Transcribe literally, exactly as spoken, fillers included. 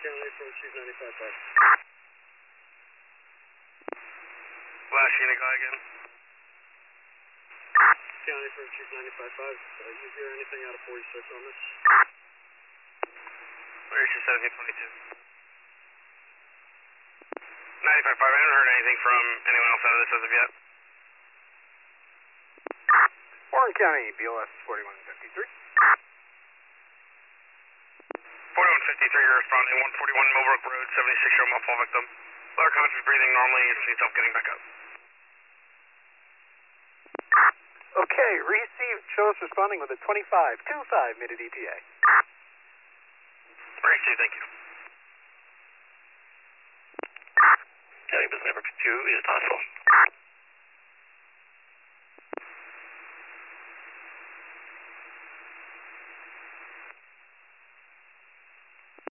County from Chief ninety-five five. Last unit guy again. County from Chief ninety-five five. Uh, you hear anything out of forty-six on this? Where's your seventeen twenty-two? ninety-five five, I haven't heard anything from anyone else out of this as of yet. Warren County, B L S forty-one fifty-three. forty-one fifty-three, you're responding, one forty-one Millbrook Road, seventy-six year old muffle victim. Lower conscious breathing normally, you just need help getting back up. Okay, received, show us responding with a twenty-five two five mid E T A. Received, thank you. County Business Network two is possible.